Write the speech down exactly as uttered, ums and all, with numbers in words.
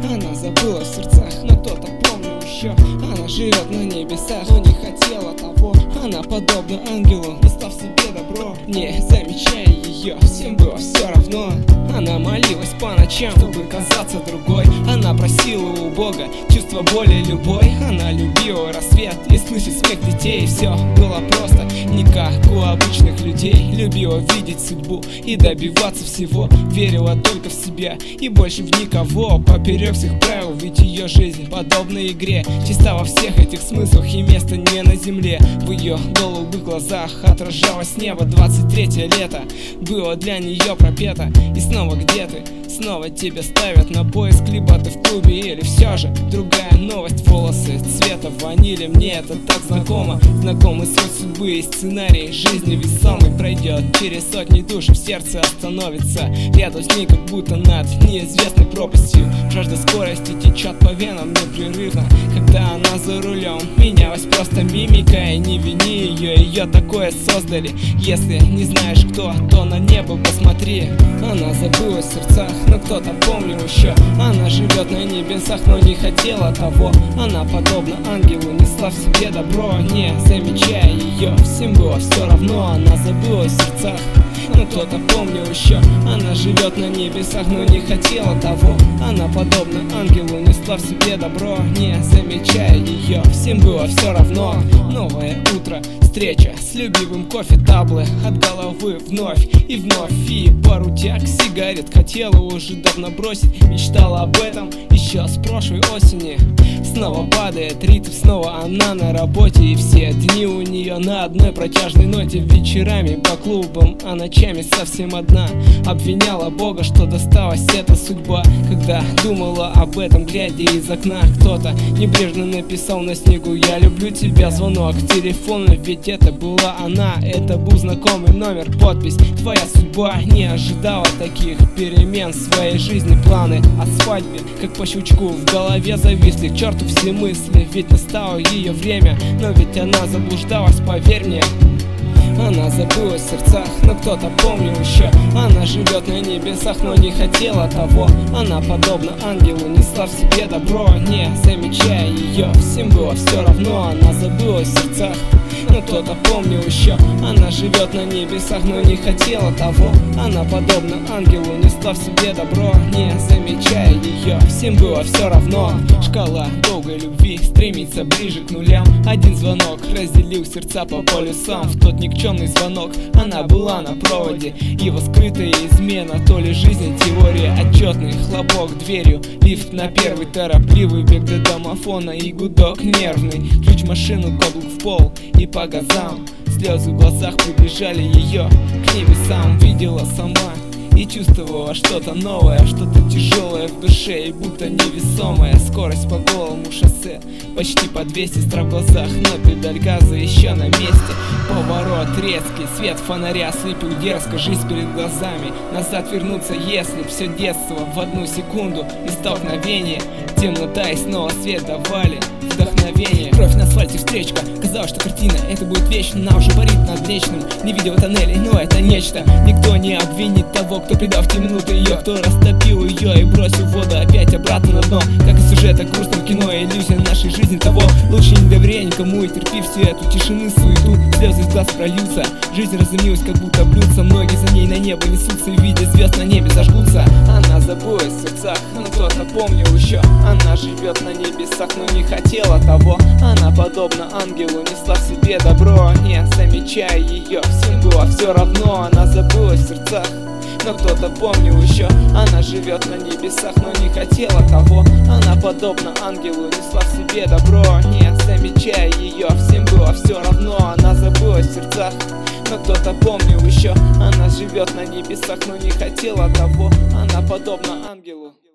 Она забыла в сердцах, но кто-то помнил еще. Она живет на небесах, но не хотела того. Она подобна ангелу, не став себе добро. Не замечая ее, всем было все равно. Она молилась по ночам, чтобы казаться другой. Она просила у Бога чувство боли любой. Она любила рассвет и слышать смех детей. Все было просто, не как у обычных людей. Любила видеть судьбу и добиваться всего. Верила только в себя и больше в никого. Поперек всех правил, ведь ее жизнь подобна игре. Чиста во всех этих смыслах и место не на земле. В ее голубых глазах отражалось небо. Двадцать третье лето было для нее пропето. И снова где ты? Снова тебя ставят на поиск. Либо ты в клубе или все же другая новость. Волосы цвета ванили, мне это так знакомо. Знакомый свет судьбы и сценарий жизни весомый. Пройдет через сотни душ, в сердце остановится. Рядом с ней как будто над неизвестной пропастью. Жажда скорости течет по венам непрерывно. Когда она за рулем, менялась просто мимика. И не вини ее, ее такое создали. Если не знаешь кто, то на небо посмотри. Она забыла в сердцах, но кто-то помнил еще. Она живет на небесах, но не хотела того. Она подобна ангелу, несла в себе добро. Не замечая ее, всем было все равно. Она забыла в сердцах, но кто-то помнил еще. Она живет на небесах, но не хотела того. Она подобна ангелу, несла в себе добро. Не замечая ее, всем было все равно. Новое утро, встреча с любимым кофе, таблы от головы вновь и вновь. И пару тяг сигарет хотела уже давно бросить. Мечтала об этом еще с прошлой осени. Снова падает ритм, снова она на работе. И все дни у нее на одной протяжной ноте. Вечерами по клубам, а ночами совсем одна. Обвиняла Бога, что досталась эта судьба. Когда думала об этом, глядя из окна, кто-то небрежно написал на снегу: я люблю тебя. Звонок телефона, ведь это была она. Это был знакомый номер, подпись: твоя судьба. Не ожидала таких перемен в своей жизни. Планы о свадьбе, как по щелчку, в голове зависли. К черту все мысли, ведь настало ее время. Но ведь она заблуждалась, поверь мне. Она забыла в сердцах, но кто-то помнил еще. Она живет на небесах, но не хотела того. Она подобна ангелу, несла в себе добро. Не замечая ее, всем было все равно. Она забыла в сердцах, но кто-то помнил еще. Она живет на небесах, но не хотела того. Она подобна ангелу, несла в себе добро. Не замечая ее, всем было все равно. Шкала долгой любви стремится ближе к нулям. Один звонок разделил сердца по полюсам. В тот никчемный звонок она была на проводе. Его скрытая измена, то ли жизнь, теория. Отчетный хлопок дверью, лифт на первый, торопливый бег до домофона и гудок нервный. Ключ в машину, каблук в пол и по газам. Слезы в глазах приближали ее к небесам. Видела сама и чувствовала что-то новое, что-то тяжелое в душе и будто невесомое. Скорость по голому шоссе, почти по двести, страх в глазах, но педаль газа еще на месте. Поворот резкий, свет фонаря слепил дерзко, жизнь перед глазами. Назад вернуться, если б все детство в одну секунду и столкновение. Темнота и снова свет давали вдохновение. Кровь на асфальте, встречка, казалось, что картина это будет вечно. Она уже парит над вечным, не видела тоннелей, но это нечто. Никто не обвинит того, кто предал в те минуты ее, кто растопил ее и бросил в воду опять обратно на дно. Как и сюжет о грустном кино, иллюзия нашей жизни того. Лучше не доверяй никому и терпи всю эту тишину, суету. Слезы из глаз прольются, жизнь разумилась, как будто блюдца. Многие за ней на небо несутся, и видя звезд на небе зажгутся. Она забылась в сердцах, но кто-то помнил еще. Она живет на небесах, но не хотела того. Она подобна ангелу, несла в себе добро. Не замечая ее, всем было все равно. Она забылась в сердцах, но кто-то помнил еще. Она живет на небесах, но не хотела того. Она подобна ангелу, несла в себе добро. Не замечая ее, всем было все равно. Она забылась в сердцах, но кто-то помнил еще. Она живет на небесах, но не хотела того. Она подобна ангелу.